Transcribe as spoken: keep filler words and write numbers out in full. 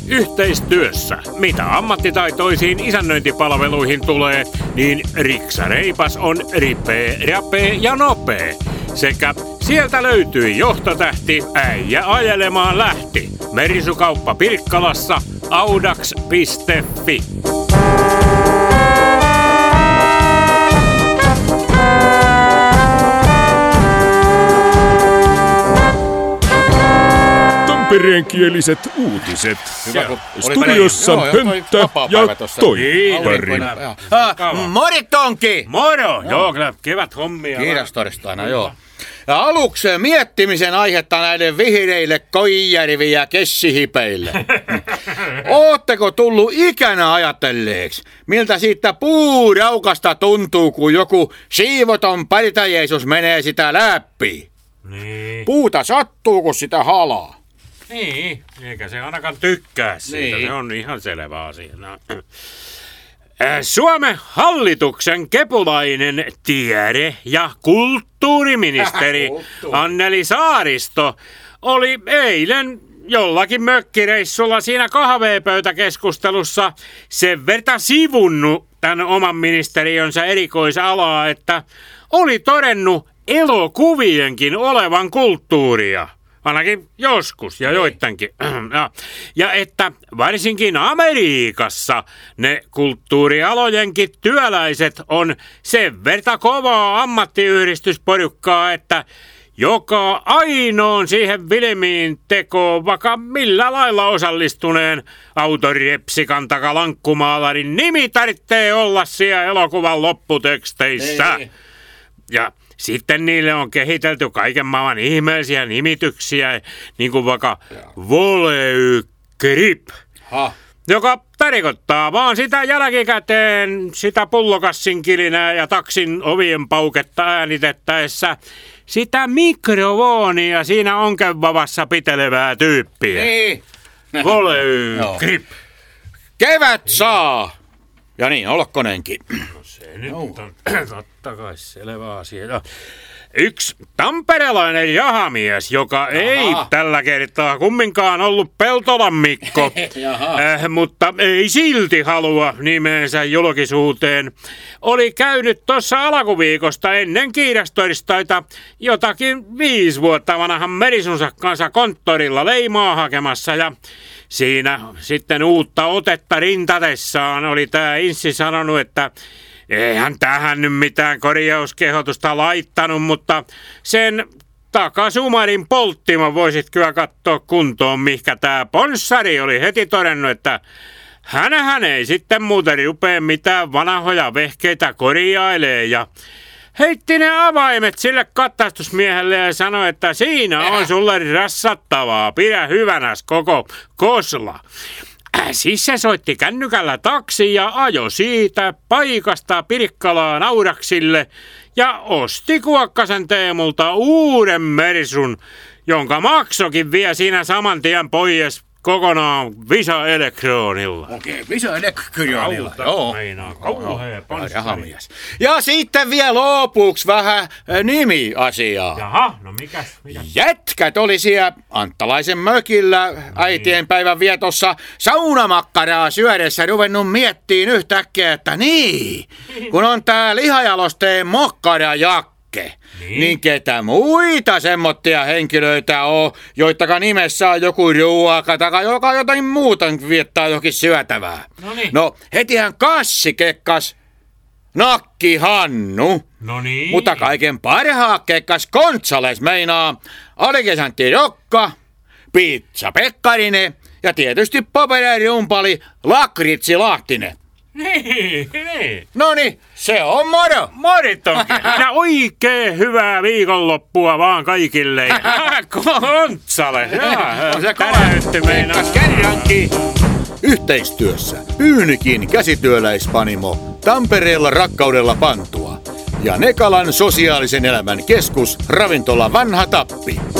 Yhteistyössä. Mitä ammattitaitoisiin isännöintipalveluihin tulee, niin Riksa Reipas on ripeä, rapea ja nopea. Sekä sieltä löytyi johtotähti, äijä ajelemaan lähti. Merisukauppa Pirkkalassa, audax piste fi. Tampereenkieliset uutiset. Studiossa Pönttö ja Toivari. Moritonki! Moro! Joo, kyllä kevät hommia. Kiitos torstaina, joo. Ja aluksi miettimisen aihetta näille vihreille koijärvi- ja kessihipeille. Ootteko tullut ikänä ajatelleeksi, miltä siitä puuraukasta tuntuu, kun joku siivoton parta-Jeesus menee sitä läpi? Niin. Puuta sattuu, kun sitä halaa. Niin, eikä se ainakaan tykkää siitä, niin. Se on ihan selvä asia. No. Suomen hallituksen kepulainen tiede- ja kulttuuriministeri Anneli Saaristo oli eilen jollakin mökkireissulla siinä kahvepöytäkeskustelussa sen verta sivunnut tämän oman ministeriönsä erikoisalaa, että oli todennut elokuvienkin olevan kulttuuria. Ainakin joskus ja joidenkin. Ja, ja että varsinkin Amerikassa ne kulttuurialojenkin työläiset on sen verta kovaa ammattiyhdistysporukkaa, että joka ainoon siihen filmiin tekoon vaikka millä lailla osallistuneen autorepsikan taka lankkumaalarin nimi tarvitsee olla siellä elokuvan lopputeksteissä. Ei. Ja sitten niille on kehitelty kaiken maailman ihmeellisiä nimityksiä, niin kuin vaikka voleygrip, joka tarkoittaa vaan sitä jälkikäteen sitä pullokassin kilinää ja taksin ovien pauketta äänitettäessä sitä mikrofonia siinä onkevavassa pitelevää tyyppiä. Niin. Voleygrip. Kevät saa! Ja niin, olkonenkin. No se nyt on totta kai selvä asia. Yksi tamperelainen jahamies, joka Aha. ei tällä kertaa kumminkaan ollut Peltolan Mikko, äh, mutta ei silti halua nimensä julkisuuteen, oli käynyt tuossa alkuviikosta ennen kiirastorstaita jotakin viisi vuotta vanhan Merisunsa kanssa konttorilla leimaa hakemassa ja siinä sitten uutta otetta rintatessaan oli tää Inssi sanonut, että eihän tähän nyt mitään korjauskehotusta laittanut, mutta sen takasumarin polttimon voisit kyllä katsoa kuntoon, mihkä tää ponssari oli heti todennut, että hänhän ei sitten muuten rupea mitään vanhoja vehkeitä korjailee ja heitti ne avaimet sille katsastusmiehelle ja sanoi, että siinä on sulle rassattavaa, pidä hyvänäs koko kosla. Siis se soitti kännykällä taksi ja ajo siitä paikasta Pirkkalaan Audaxille ja osti Kuokkasen Teemulta uuden Mersun, jonka maksokin vie siinä saman tien pois kokonaan Visa Elektronilla. Okei, Visa Elektronilla. Joo. Meinaa, kauhea jahamies. Ja sitten vielä lopuksi vähän äh, nimiasiaa. Jaha, no mikäs? mikäs? Jätkät oli siellä Anttalaisen mökillä no äitien päivän vietossa saunamakkaraa syödessä ruvennut miettiin yhtäkkiä, että niin, kun on tää lihajalosteen mokkarajakka. Niin. niin ketä muita semmottia henkilöitä on, joittaka nimessä on joku ruoka tai joka jotain muuta viettää jokin syötävää. Noniin. No hetihän Kassi kekkas Nakki Hannu. Noniin. Mutta kaiken parhaa kekkas Kontsales meinaa alikesantti Rokka, Pizza Pekkarinen ja tietysti papeririumpali Lakritsi Lahtinen. Niin, niin. Noniin, se on moro. Moritonki. Ja oikein hyvää viikonloppua vaan kaikille. Kontsale. Se täräytti meinaa. Kerrankin. Yhteistyössä Pyynikin käsityöläispanimo Tampereella rakkaudella pantua ja Nekalan sosiaalisen elämän keskus ravintola Vanha Tappi.